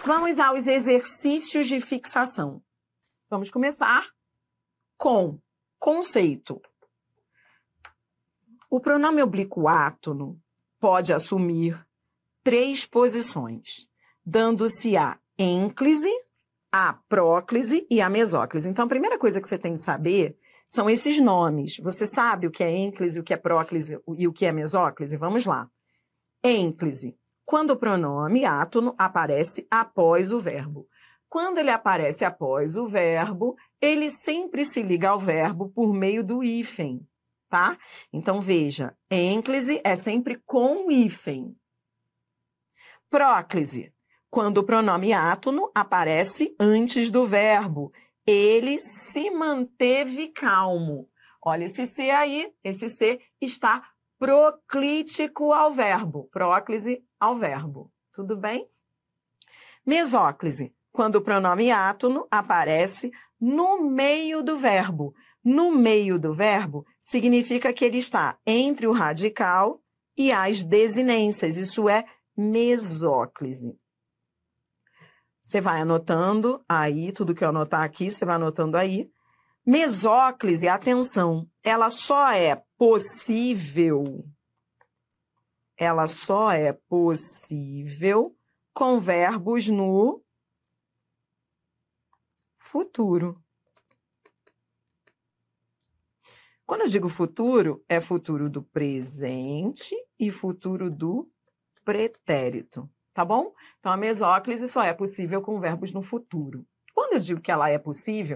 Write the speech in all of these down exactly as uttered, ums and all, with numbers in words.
Vamos aos exercícios de fixação. Vamos começar com conceito. O pronome oblíquo átono pode assumir três posições, dando-se a ênclise, a próclise e a mesóclise. Então, a primeira coisa que você tem que saber são esses nomes. Você sabe o que é ênclise, o que é próclise e o que é mesóclise? Vamos lá. Ênclise, quando o pronome átono aparece após o verbo. Quando ele aparece após o verbo, ele sempre se liga ao verbo por meio do hífen, tá? Então, veja, ênclise é sempre com hífen. Próclise, quando o pronome átono aparece antes do verbo. Ele se manteve calmo. Olha esse C aí, esse C está proclítico ao verbo. Próclise ao verbo. Tudo bem? Mesóclise, quando o pronome átono aparece no meio do verbo. No meio do verbo significa que ele está entre o radical e as desinências. Isso é mesóclise. Você vai anotando aí, tudo que eu anotar aqui, você vai anotando aí. Mesóclise, atenção, ela só é possível, ela só é possível com verbos no futuro. Quando eu digo futuro, é futuro do presente e futuro do pretérito, tá bom? Então, a mesóclise só é possível com verbos no futuro. Quando eu digo que ela é possível,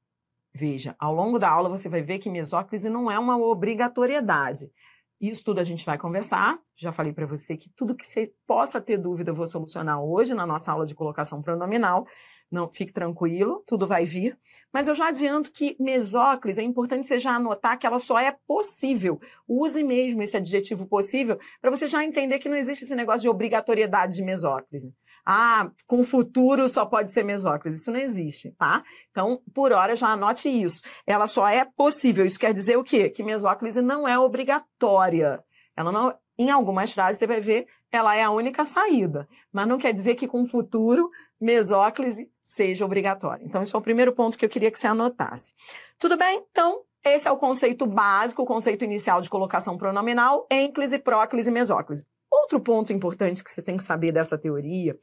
veja, ao longo da aula você vai ver que mesóclise não é uma obrigatoriedade. Isso tudo a gente vai conversar. Já falei para você que tudo que você possa ter dúvida eu vou solucionar hoje na nossa aula de colocação pronominal. Não, fique tranquilo, tudo vai vir. Mas eu já adianto que mesóclise, é importante você já anotar que ela só é possível. Use mesmo esse adjetivo possível para você já entender que não existe esse negócio de obrigatoriedade de mesóclise. Ah, com futuro só pode ser mesóclise. Isso não existe, tá? Então, por hora, já anote isso. Ela só é possível. Isso quer dizer o quê? Que mesóclise não é obrigatória. Ela não... Em algumas frases, você vai ver, ela é a única saída. Mas não quer dizer que com o futuro, mesóclise seja obrigatória. Então, esse é o primeiro ponto que eu queria que você anotasse. Tudo bem? Então, esse é o conceito básico, o conceito inicial de colocação pronominal, ênclise, próclise e mesóclise. Outro ponto importante que você tem que saber dessa teoria,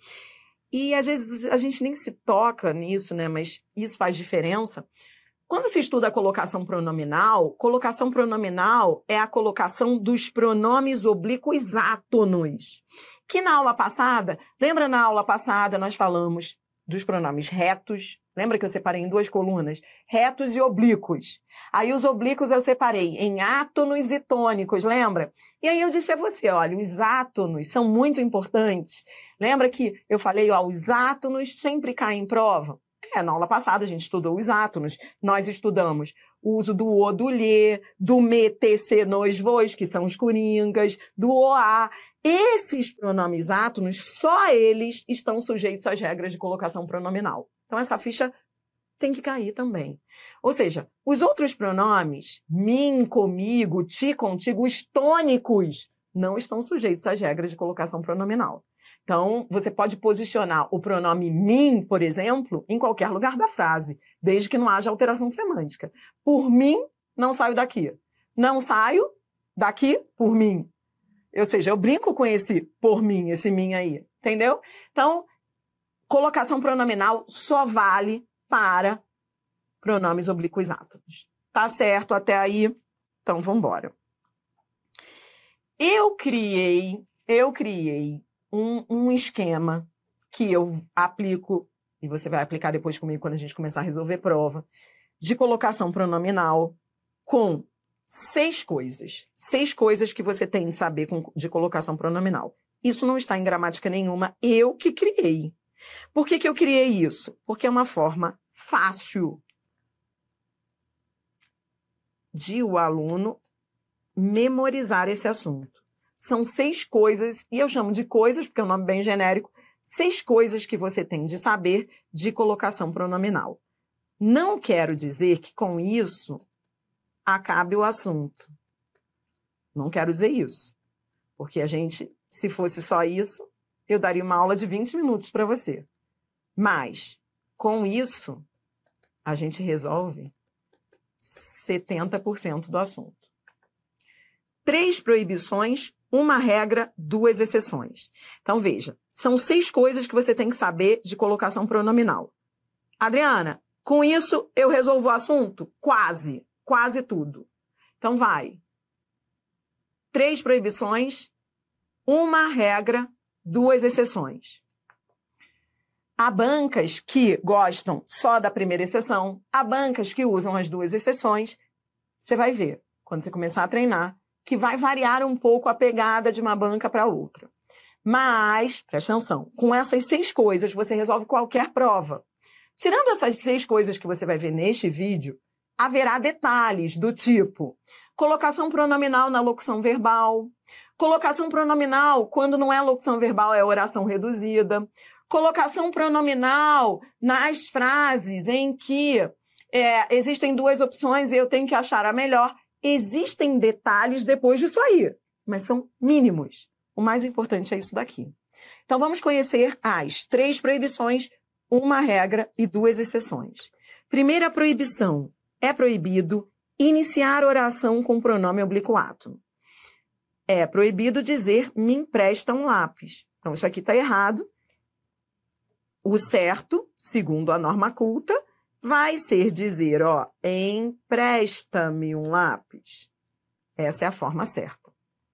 e às vezes a gente nem se toca nisso, né? Mas isso faz diferença. Quando se estuda a colocação pronominal, colocação pronominal é a colocação dos pronomes oblíquos átonos. Que na aula passada, lembra na aula passada nós falamos dos pronomes retos? Lembra que eu separei em duas colunas? Retos e oblíquos. Aí os oblíquos eu separei em átonos e tônicos, lembra? E aí eu disse a você, olha, os átonos são muito importantes. Lembra que eu falei, ó, os átonos sempre caem em prova? É, na aula passada a gente estudou os átonos. Nós estudamos o uso do o, do lhe, do me, te, se, nos, vos, que são os coringas, do o, a. Esses pronomes átonos, só eles estão sujeitos às regras de colocação pronominal. Então, essa ficha tem que cair também. Ou seja, os outros pronomes, mim, comigo, ti, contigo, os tônicos, não estão sujeitos às regras de colocação pronominal. Então, você pode posicionar o pronome mim, por exemplo, em qualquer lugar da frase, desde que não haja alteração semântica. Por mim, não saio daqui. Não saio daqui por mim. Ou seja, eu brinco com esse por mim, esse mim aí, entendeu? Então, colocação pronominal só vale para pronomes oblíquos átonos. Tá certo até aí? Então, vamos embora. Eu criei, eu criei um, um esquema que eu aplico, e você vai aplicar depois comigo quando a gente começar a resolver prova, de colocação pronominal com seis coisas. Seis coisas que você tem de saber com, de colocação pronominal. Isso não está em gramática nenhuma, eu que criei. Por que que eu criei isso? Porque é uma forma fácil de o aluno memorizar esse assunto. São seis coisas, e eu chamo de coisas, porque é um nome bem genérico, seis coisas que você tem de saber de colocação pronominal. Não quero dizer que com isso acabe o assunto. Não quero dizer isso. Porque a gente, se fosse só isso, eu daria uma aula de vinte minutos para você. Mas, com isso, a gente resolve setenta por cento do assunto. Três proibições, uma regra, duas exceções. Então, veja, são seis coisas que você tem que saber de colocação pronominal. Adriana, com isso eu resolvo o assunto? Quase, quase tudo. Então, vai. Três proibições, uma regra, duas exceções. Há bancas que gostam só da primeira exceção, há bancas que usam as duas exceções. Você vai ver, quando você começar a treinar, que vai variar um pouco a pegada de uma banca para outra. Mas, presta atenção, com essas seis coisas você resolve qualquer prova. Tirando essas seis coisas que você vai ver neste vídeo, haverá detalhes do tipo colocação pronominal na locução verbal, colocação pronominal quando não é locução verbal, é oração reduzida, colocação pronominal nas frases em que é, existem duas opções e eu tenho que achar a melhor. Existem detalhes depois disso aí, mas são mínimos. O mais importante é isso daqui. Então, vamos conhecer as três proibições, uma regra e duas exceções. Primeira proibição. É proibido iniciar oração com pronome oblíquo ato. É proibido dizer me empresta um lápis. Então, isso aqui está errado. O certo, segundo a norma culta, vai ser dizer, ó, empresta-me um lápis. Essa é a forma certa.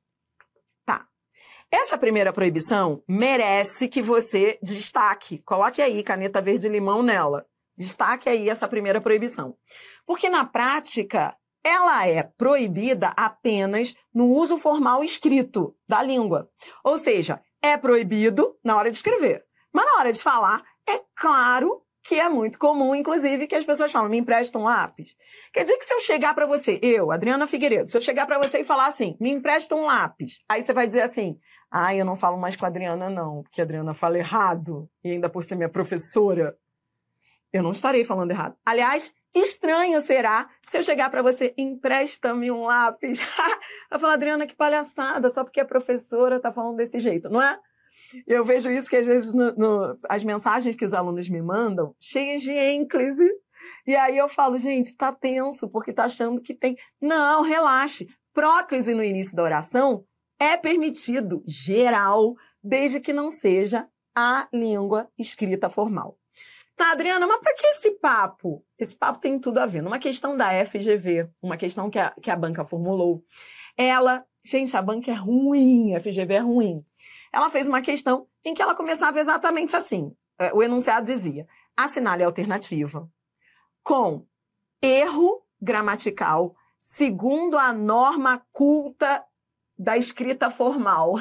Tá. Essa primeira proibição merece que você destaque. Coloque aí caneta verde-limão nela. Destaque aí essa primeira proibição. Porque na prática, ela é proibida apenas no uso formal escrito da língua. Ou seja, é proibido na hora de escrever. Mas na hora de falar, é claro que é muito comum, inclusive, que as pessoas falam, me empresta um lápis. Quer dizer que se eu chegar para você, eu, Adriana Figueiredo, se eu chegar para você e falar assim, me empresta um lápis, aí você vai dizer assim, ah, eu não falo mais com a Adriana não, porque a Adriana fala errado, e ainda por ser minha professora, eu não estarei falando errado. Aliás, estranho será se eu chegar para você, empresta-me um lápis. Eu falo, Adriana, que palhaçada, só porque a professora tá falando desse jeito, não é? Eu vejo isso que às vezes no, no, as mensagens que os alunos me mandam, cheias de ênclise, e aí eu falo, gente, tá tenso, porque tá achando que tem... Não, relaxe. Próclise no início da oração é permitido, geral, desde que não seja a língua escrita formal. Tá, Adriana, mas para que esse papo? Esse papo tem tudo a ver. Numa questão da F G V, uma questão que a, que a banca formulou, ela... Gente, a banca é ruim, a F G V é ruim. Ela fez uma questão em que ela começava exatamente assim. O enunciado dizia, assinale a alternativa com erro gramatical segundo a norma culta da escrita formal.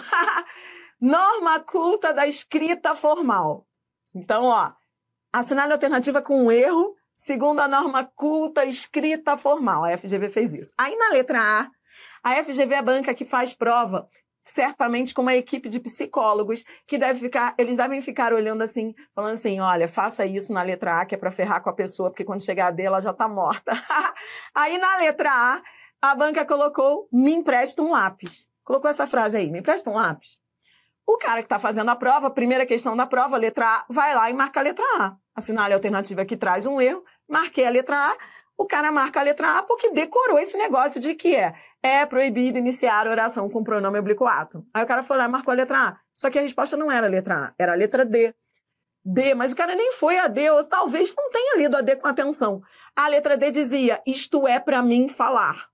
Norma culta da escrita formal. Então, ó, assinale a alternativa com erro segundo a norma culta escrita formal. A F G V fez isso. Aí, na letra A, a F G V é a banca que faz prova, certamente com uma equipe de psicólogos, que deve ficar, eles devem ficar olhando assim, falando assim, olha, faça isso na letra A, que é para ferrar com a pessoa, porque quando chegar a D, ela já está morta. Aí, na letra A, a banca colocou, me empresta um lápis. Colocou essa frase aí, me empresta um lápis. O cara que está fazendo a prova, primeira questão da prova, letra A, vai lá e marca a letra A. Assinale a alternativa que traz um erro, marquei a letra A, o cara marca a letra A porque decorou esse negócio de que é, é proibido iniciar a oração com pronome oblíquo ato. Aí o cara foi lá e marcou a letra A. Só que a resposta não era a letra A, era a letra D. D, mas o cara nem foi a D, ou talvez não tenha lido a D com atenção. A letra D dizia, isto é para mim falar.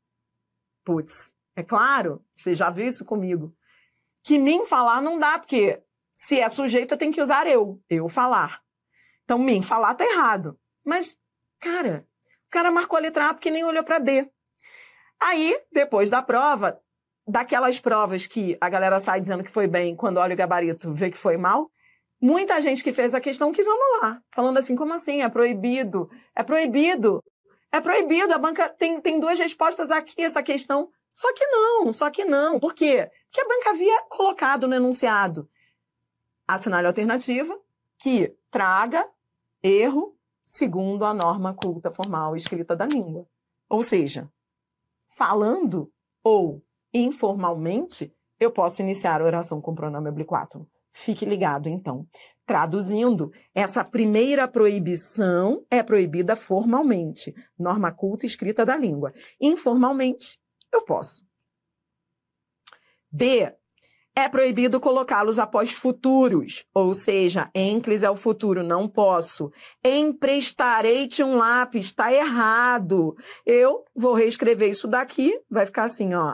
Putz, é claro, você já viu isso comigo, que mim falar não dá, porque se é sujeito, eu tenho que usar eu, eu falar. Então, mim falar tá errado. Mas, cara, o cara marcou a letra A porque nem olhou para D. Aí, depois da prova, daquelas provas que a galera sai dizendo que foi bem, quando olha o gabarito, vê que foi mal, muita gente que fez a questão quis anular, falando assim, como assim? É proibido? É proibido? É proibido, a banca tem, tem duas respostas aqui, essa questão. Só que não, só que não. Por quê? Porque a banca havia colocado no enunciado assinale a alternativa que traga erro segundo a norma culta formal escrita da língua. Ou seja, falando ou informalmente, eu posso iniciar a oração com pronome obliquátum. Fique ligado, então. Traduzindo, essa primeira proibição é proibida formalmente, norma culta escrita da língua. Informalmente, eu posso. B. É proibido colocá-los após futuros, ou seja, enclis é o futuro, não posso. Emprestarei-te um lápis, está errado. Eu vou reescrever isso daqui, vai ficar assim, ó.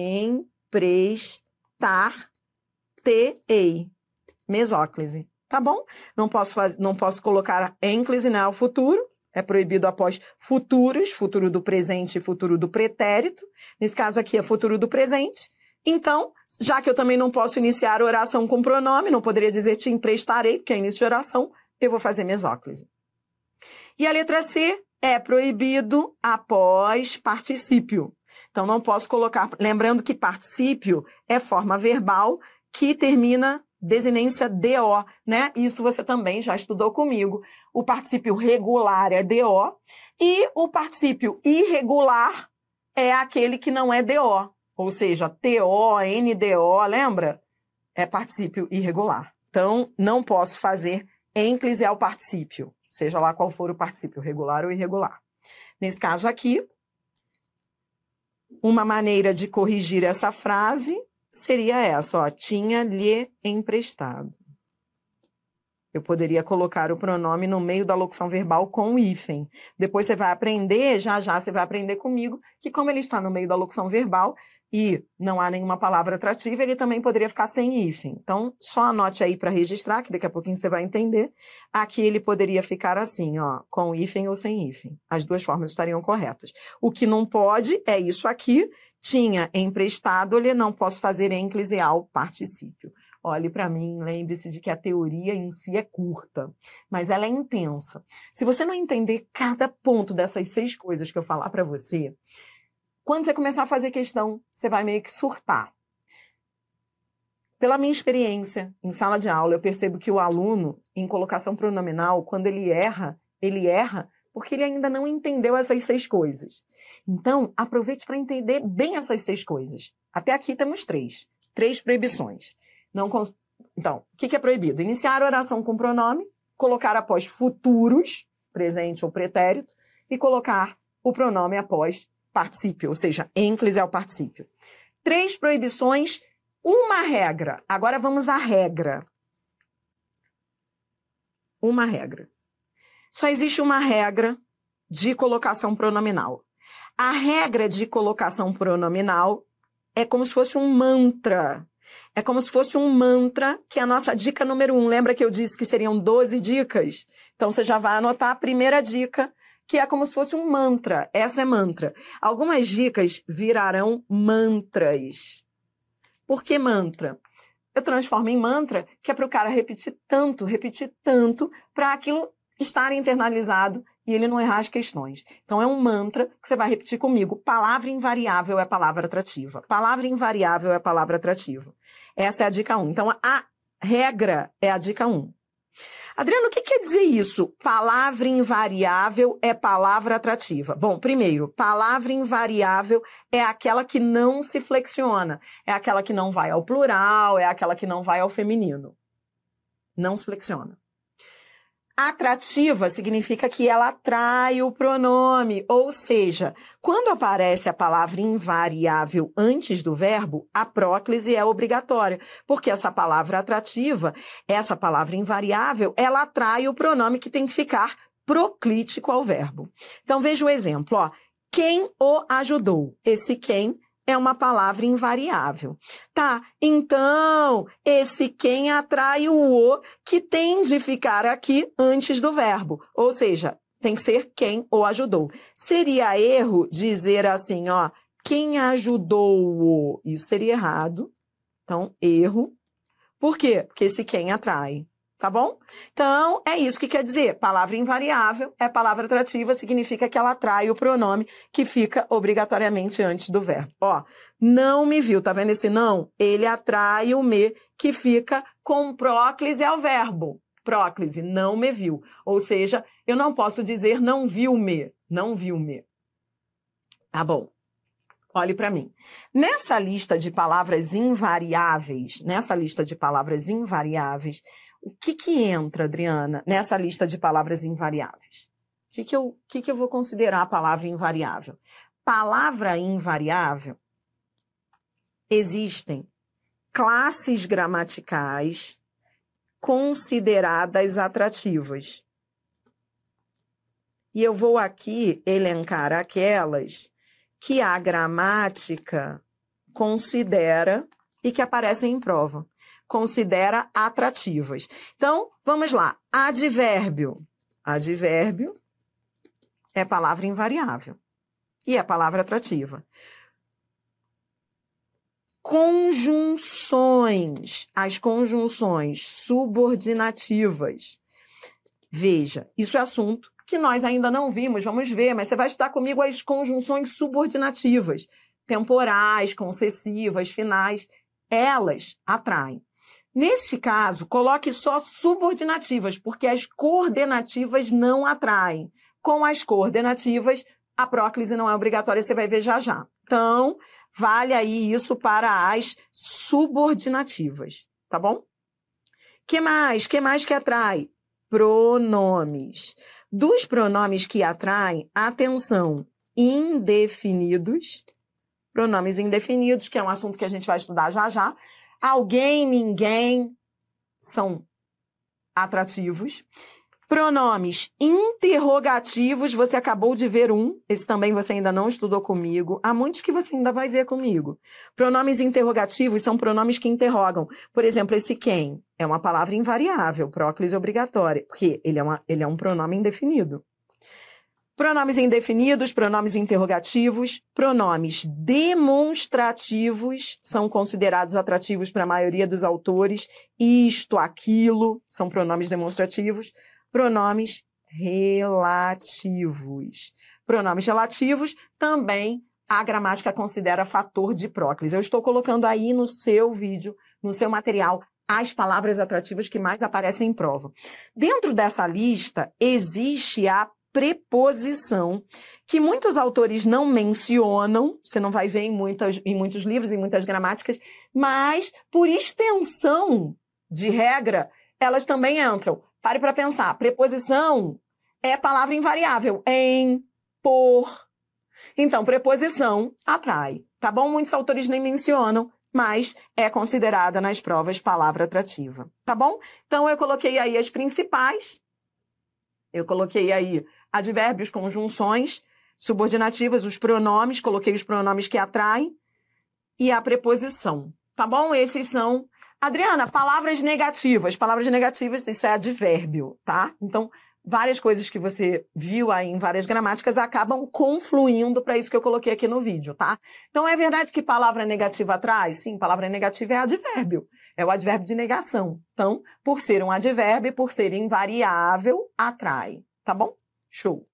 Emprestar-te-ei. Mesóclise, tá bom? Não posso, faz... não posso colocar enclise, né, ao futuro. É proibido após futuros, futuro do presente e futuro do pretérito. Nesse caso aqui é futuro do presente. Então, já que eu também não posso iniciar a oração com pronome, não poderia dizer te emprestarei, porque é início de oração, eu vou fazer mesóclise. E a letra C é proibido após particípio. Então, não posso colocar... Lembrando que particípio é forma verbal que termina desinência D O, né? Isso você também já estudou comigo. O particípio regular é D O e o particípio irregular é aquele que não é D O. Ou seja, T O, N D O, lembra? É particípio irregular. Então, não posso fazer enclise ao particípio, seja lá qual for o particípio, regular ou irregular. Nesse caso aqui, uma maneira de corrigir essa frase seria essa, ó, tinha-lhe emprestado. Eu poderia colocar o pronome no meio da locução verbal com o hífen. Depois você vai aprender, já já você vai aprender comigo, que como ele está no meio da locução verbal e não há nenhuma palavra atrativa, ele também poderia ficar sem hífen. Então, só anote aí para registrar, que daqui a pouquinho você vai entender. Aqui ele poderia ficar assim, ó, com hífen ou sem hífen. As duas formas estariam corretas. O que não pode é isso aqui, tinha emprestado, ele não posso fazer enclise ao particípio. Olhe para mim, lembre-se de que a teoria em si é curta, mas ela é intensa. Se você não entender cada ponto dessas seis coisas que eu falar para você, quando você começar a fazer questão, você vai meio que surtar. Pela minha experiência em sala de aula, eu percebo que o aluno, em colocação pronominal, quando ele erra, ele erra porque ele ainda não entendeu essas seis coisas. Então, aproveite para entender bem essas seis coisas. Até aqui temos três. Três proibições. Não cons... Então, o que é proibido? Iniciar a oração com pronome, colocar após futuros, presente ou pretérito, e colocar o pronome após particípio, ou seja, enclise ao particípio. Três proibições, uma regra. Agora vamos à regra. Uma regra. Só existe uma regra de colocação pronominal. A regra de colocação pronominal é como se fosse um mantra. É como se fosse um mantra, que é a nossa dica número um. Lembra que eu disse que seriam doze dicas? Então, você já vai anotar a primeira dica, que é como se fosse um mantra. Essa é mantra. Algumas dicas virarão mantras. Por que mantra? Eu transformo em mantra, que é para o cara repetir tanto, repetir tanto, para aquilo estar internalizado e ele não errar as questões. Então, é um mantra que você vai repetir comigo. Palavra invariável é palavra atrativa. Palavra invariável é palavra atrativa. Essa é a dica um. Então, a regra é a dica um. Adriano, o que quer dizer isso? Palavra invariável é palavra atrativa. Bom, primeiro, palavra invariável é aquela que não se flexiona. É aquela que não vai ao plural, é aquela que não vai ao feminino. Não se flexiona. Atrativa significa que ela atrai o pronome, ou seja, quando aparece a palavra invariável antes do verbo, a próclise é obrigatória, porque essa palavra atrativa, essa palavra invariável, ela atrai o pronome que tem que ficar proclítico ao verbo. Então, veja o exemplo, ó. Quem o ajudou? Esse quem é uma palavra invariável. Tá, então, esse quem atrai o o que tem de ficar aqui antes do verbo. Ou seja, tem que ser quem o ajudou. Seria erro dizer assim, ó, quem ajudou-o? Isso seria errado. Então, erro. Por quê? Porque esse quem atrai. Tá bom? Então, é isso que quer dizer. Palavra invariável é palavra atrativa, significa que ela atrai o pronome que fica obrigatoriamente antes do verbo. Ó, não me viu, tá vendo esse não? Ele atrai o me que fica com próclise ao verbo. Próclise, não me viu. Ou seja, eu não posso dizer não viu-me, não viu-me. Tá bom. Olhe para mim. Nessa lista de palavras invariáveis, nessa lista de palavras invariáveis, o que que entra, Adriana, nessa lista de palavras invariáveis? O que que eu, que que eu vou considerar a palavra invariável? Palavra invariável, existem classes gramaticais consideradas atrativas. E eu vou aqui elencar aquelas que a gramática considera e que aparecem em prova. Considera atrativas. Então, vamos lá. Advérbio. Advérbio é palavra invariável. E é palavra atrativa. Conjunções. As conjunções subordinativas. Veja, isso é assunto que nós ainda não vimos, vamos ver, mas você vai estudar comigo as conjunções subordinativas, temporais, concessivas, finais, elas atraem. Neste caso, coloque só subordinativas, porque as coordenativas não atraem. Com as coordenativas, a próclise não é obrigatória, você vai ver já já. Então, vale aí isso para as subordinativas, tá bom? Que mais? Que mais que atrai? Pronomes. Dos pronomes que atraem, atenção, indefinidos, pronomes indefinidos, que é um assunto que a gente vai estudar já já, alguém, ninguém, são atrativos. Pronomes interrogativos, você acabou de ver um, esse também você ainda não estudou comigo, há muitos que você ainda vai ver comigo. Pronomes interrogativos são pronomes que interrogam. Por exemplo, esse quem é uma palavra invariável, próclise obrigatória, porque ele é, uma, ele é um pronome indefinido. Pronomes indefinidos, pronomes interrogativos, pronomes demonstrativos são considerados atrativos para a maioria dos autores. Isto, aquilo, são pronomes demonstrativos. Pronomes relativos. Pronomes relativos também a gramática considera fator de próclise. Eu estou colocando aí no seu vídeo, no seu material, as palavras atrativas que mais aparecem em prova. Dentro dessa lista, existe a preposição, que muitos autores não mencionam, você não vai ver em, muitas, em muitos livros, em muitas gramáticas, mas, por extensão de regra, elas também entram. Pare para pensar. Preposição é palavra invariável. Em, por. Então, preposição atrai. Tá bom? Muitos autores nem mencionam, mas é considerada nas provas palavra atrativa. Tá bom? Então, eu coloquei aí as principais. Eu coloquei aí advérbios, conjunções, subordinativas, os pronomes. Coloquei os pronomes que atraem. E a preposição. Tá bom? Esses são... Adriana, palavras negativas. Palavras negativas, isso é advérbio, tá? Então, várias coisas que você viu aí em várias gramáticas acabam confluindo para isso que eu coloquei aqui no vídeo, tá? Então, é verdade que palavra negativa atrai? Sim, palavra negativa é advérbio. É o advérbio de negação. Então, por ser um advérbio, por ser invariável, atrai. Tá bom? Show.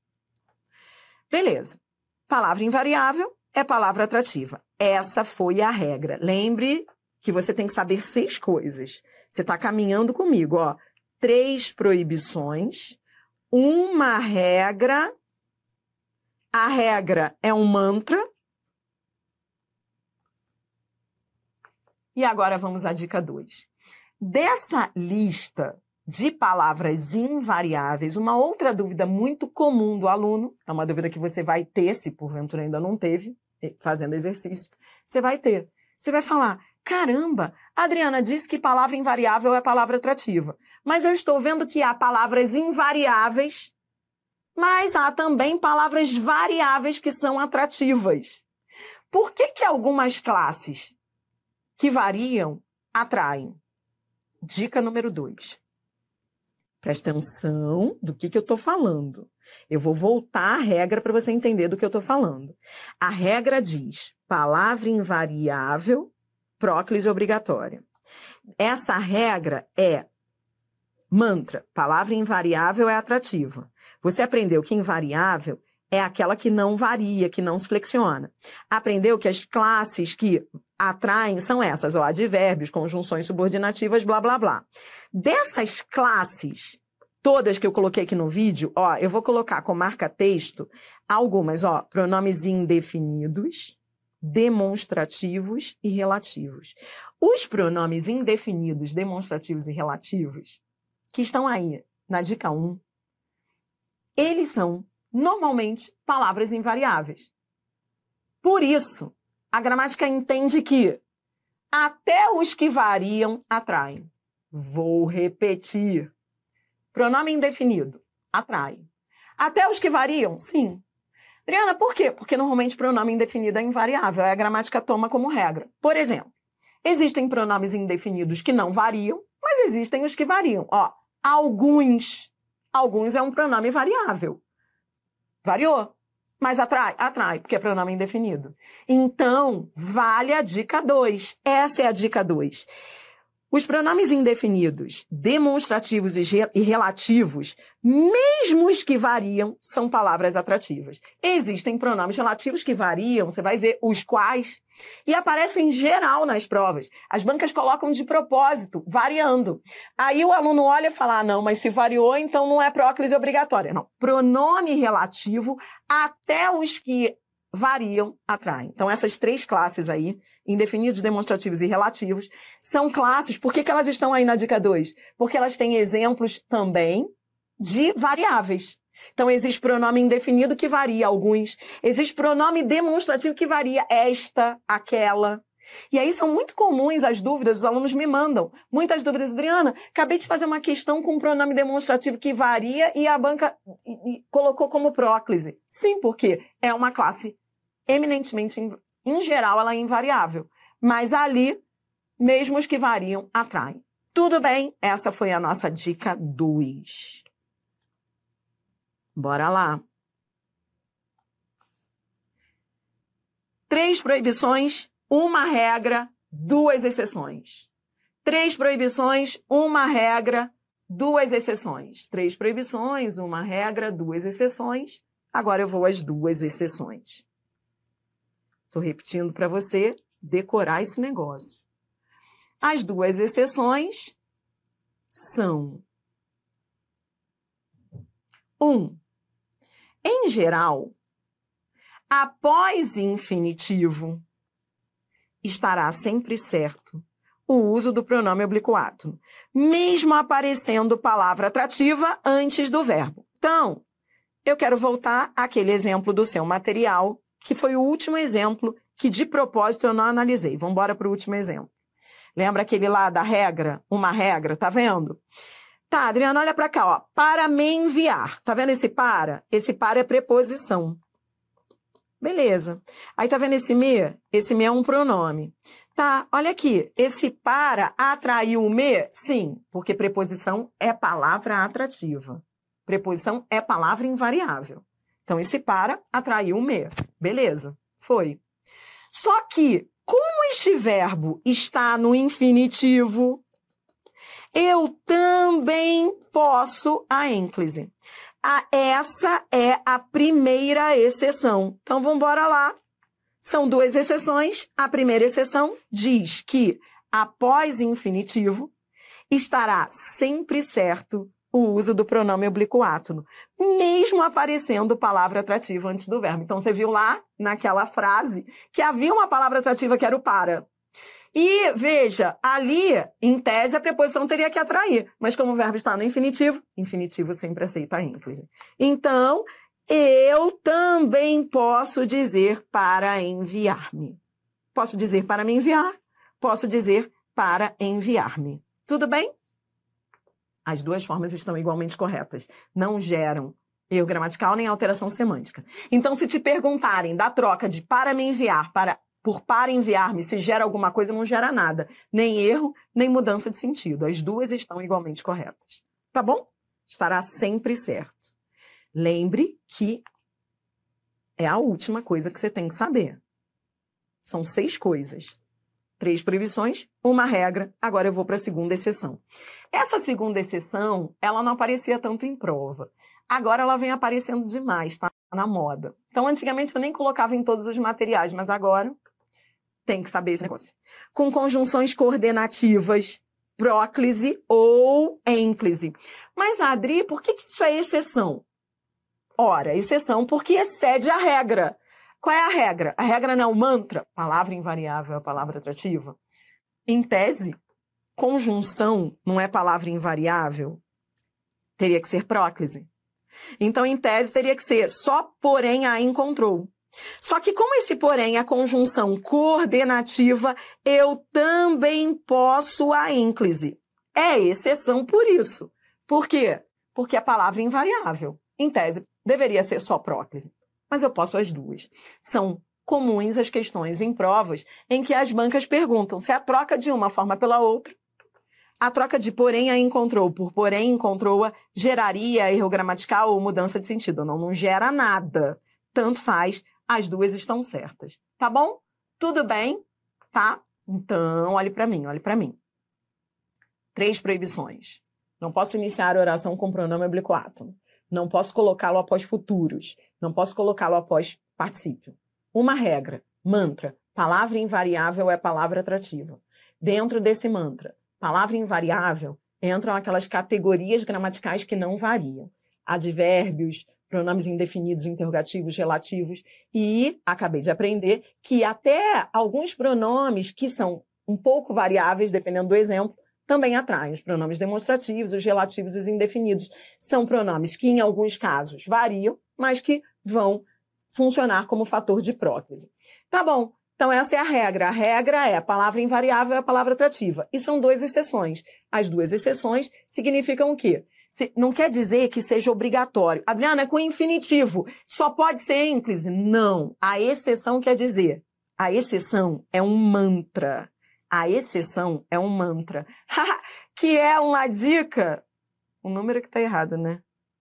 Beleza. Palavra invariável é palavra atrativa. Essa foi a regra. Lembre que você tem que saber seis coisas. Você está caminhando comigo, ó. Três proibições, uma regra. A regra é um mantra. E agora vamos à dica dois. Dessa lista de palavras invariáveis, uma outra dúvida muito comum do aluno, é uma dúvida que você vai ter, se porventura ainda não teve, fazendo exercício, você vai ter. Você vai falar... Caramba, a Adriana disse que palavra invariável é palavra atrativa. Mas eu estou vendo que há palavras invariáveis, mas há também palavras variáveis que são atrativas. Por que que algumas classes que variam atraem? Dica número dois. Presta atenção do que que eu estou falando. Eu vou voltar à regra para você entender do que eu estou falando. A regra diz palavra invariável, próclise obrigatória. Essa regra é mantra. Palavra invariável é atrativa. Você aprendeu que invariável é aquela que não varia, que não se flexiona. Aprendeu que as classes que atraem são essas, ó, advérbios, conjunções subordinativas, blá, blá, blá. Dessas classes, todas que eu coloquei aqui no vídeo, ó, eu vou colocar com marca-texto algumas, ó, pronomes indefinidos, demonstrativos e relativos. Os pronomes indefinidos, demonstrativos e relativos, que estão aí na dica um, eles são, normalmente, palavras invariáveis. Por isso, a gramática entende que até os que variam atraem. Vou repetir. Pronome indefinido, atrai. Até os que variam, sim. Adriana, por quê? Porque normalmente pronome indefinido é invariável, a gramática toma como regra. Por exemplo, existem pronomes indefinidos que não variam, mas existem os que variam. Ó, alguns. Alguns é um pronome variável. Variou, mas atrai? Atrai, porque é pronome indefinido. Então, vale a dica dois. Essa é a dica dois. Os pronomes indefinidos, demonstrativos e relativos, mesmo os que variam, são palavras atrativas. Existem pronomes relativos que variam, você vai ver os quais, e aparecem em geral nas provas. As bancas colocam de propósito, variando. Aí o aluno olha e fala, ah, não, mas se variou, então não é próclise obrigatória. Não, pronome relativo, até os que variam, atraem. Então, essas três classes aí, indefinidos, demonstrativos e relativos, são classes. Por que que elas estão aí na dica dois? Porque elas têm exemplos também de variáveis. Então, existe pronome indefinido que varia alguns. Existe pronome demonstrativo que varia esta, aquela. E aí são muito comuns as dúvidas, os alunos me mandam. Muitas dúvidas, Adriana, acabei de fazer uma questão com um pronome demonstrativo que varia e a banca colocou como próclise. Sim, porque é uma classe eminentemente, em geral, ela é invariável. Mas ali, mesmo os que variam, atraem. Tudo bem? Essa foi a nossa dica dois. Bora lá. Três proibições, uma regra, duas exceções. Três proibições, uma regra, duas exceções. Três proibições, uma regra, duas exceções. Agora eu vou às duas exceções. Estou repetindo para você decorar esse negócio. As duas exceções são: um, em geral, após infinitivo, estará sempre certo o uso do pronome oblíquo átono, mesmo aparecendo palavra atrativa antes do verbo. Então, eu quero voltar àquele exemplo do seu material, que foi o último exemplo que, de propósito, eu não analisei. Vamos embora para o último exemplo. Lembra aquele lá da regra? Uma regra, tá vendo? Tá, Adriana, olha para cá, ó. Para me enviar. Tá vendo esse para? Esse para é preposição. Beleza. Aí tá vendo esse me? Esse me é um pronome. Tá, olha aqui. Esse para atraiu o me? Sim, porque preposição é palavra atrativa. Preposição é palavra invariável. Então, esse para atraiu o me. Beleza, foi. Só que, como este verbo está no infinitivo, eu também posso a ênclise. A, essa é a primeira exceção. Então, vamos embora lá. São duas exceções. A primeira exceção diz que, após infinitivo, estará sempre certo o uso do pronome oblíquo átono, mesmo aparecendo palavra atrativa antes do verbo. Então, você viu lá, naquela frase, que havia uma palavra atrativa que era o para. E, veja, ali, em tese, a preposição teria que atrair. Mas como o verbo está no infinitivo, infinitivo sempre aceita a ênclise. Então, eu também posso dizer para enviar-me. Posso dizer para me enviar, posso dizer para enviar-me. Tudo bem? As duas formas estão igualmente corretas. Não geram erro gramatical nem alteração semântica. Então, se te perguntarem da troca de para me enviar para, por para enviar-me, se gera alguma coisa, não gera nada. Nem erro, nem mudança de sentido. As duas estão igualmente corretas. Tá bom? Estará sempre certo. Lembre que é a última coisa que você tem que saber. São seis coisas. Três proibições, uma regra. Agora eu vou para a segunda exceção. Essa segunda exceção, ela não aparecia tanto em prova. Agora ela vem aparecendo demais, tá na moda. Então, antigamente eu nem colocava em todos os materiais, mas agora tem que saber esse negócio. Com conjunções coordenativas, próclise ou ênclise. Mas, Adri, por que que isso é exceção? Ora, exceção porque excede a regra. Qual é a regra? A regra não é o mantra, palavra invariável é a palavra atrativa. Em tese, conjunção não é palavra invariável, teria que ser próclise. Então, em tese, teria que ser só porém a encontrou. Só que como esse porém é conjunção coordenativa, eu também posso a ínclise. É exceção por isso. Por quê? Porque a palavra é invariável. Em tese, deveria ser só próclise. Mas eu posso as duas. São comuns as questões em provas em que as bancas perguntam se a troca de uma forma pela outra, a troca de porém a encontrou por porém encontrou-a geraria erro gramatical ou mudança de sentido. Não, não gera nada. Tanto faz, as duas estão certas. Tá bom? Tudo bem? Tá? Então, olhe para mim, olhe para mim. Três proibições. Não posso iniciar a oração com pronome oblíquo átono. Não posso colocá-lo após futuros. Não posso colocá-lo após particípio. Uma regra, mantra, palavra invariável é palavra atrativa. Dentro desse mantra, palavra invariável, entram aquelas categorias gramaticais que não variam. Advérbios, pronomes indefinidos, interrogativos, relativos. E acabei de aprender que até alguns pronomes que são um pouco variáveis, dependendo do exemplo, também atraem. Os pronomes demonstrativos, os relativos e os indefinidos. São pronomes que, em alguns casos, variam, mas que vão funcionar como fator de próclise. Tá bom. Então, essa é a regra. A regra é a palavra invariável é a palavra atrativa. E são duas exceções. As duas exceções significam o quê? Não quer dizer que seja obrigatório. Adriana, é com infinitivo. Só pode ser ínclise? Não. A exceção quer dizer. A exceção é um mantra. A exceção é um mantra. Que é uma dica. O número que está errado, né?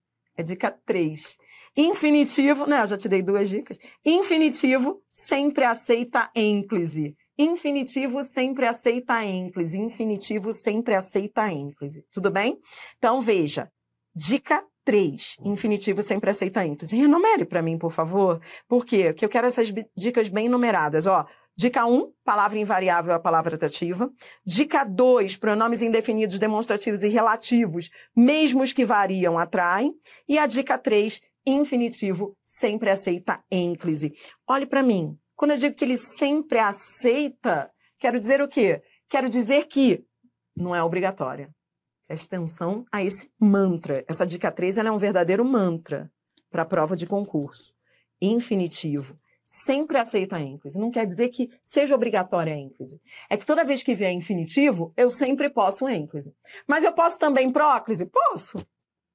É dica três. Infinitivo, né? Eu já te dei duas dicas. Infinitivo sempre aceita ínclise. Infinitivo sempre aceita ínclise. Infinitivo sempre aceita ínclise. Tudo bem? Então, veja. Dica três. Infinitivo sempre aceita ínclise. Renumere para mim, por favor. Por quê? Porque eu quero essas dicas bem numeradas. Ó, dica um, palavra invariável é a palavra atrativa. Dica dois, pronomes indefinidos, demonstrativos e relativos, mesmo os que variam, atraem. E a dica três, infinitivo sempre aceita ínclise. Olhe para mim. Quando eu digo que ele sempre aceita, quero dizer o quê? Quero dizer que não é obrigatória. Preste atenção a esse mantra. Essa dica três ela é um verdadeiro mantra para a prova de concurso. Infinitivo sempre aceita a ínclise. Não quer dizer que seja obrigatória a ínclise. É que toda vez que vier infinitivo, eu sempre posso ínclise. Mas eu posso também próclise? Posso.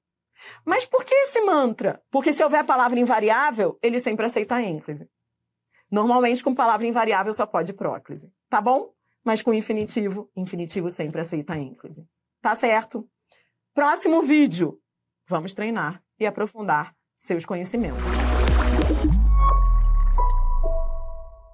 Mas por que esse mantra? Porque se houver palavra invariável, ele sempre aceita a ínclise. Normalmente, com palavra invariável, só pode próclise. Tá bom? Mas com infinitivo, infinitivo sempre aceita a ínclise. Tá certo? Próximo vídeo. Vamos treinar e aprofundar seus conhecimentos.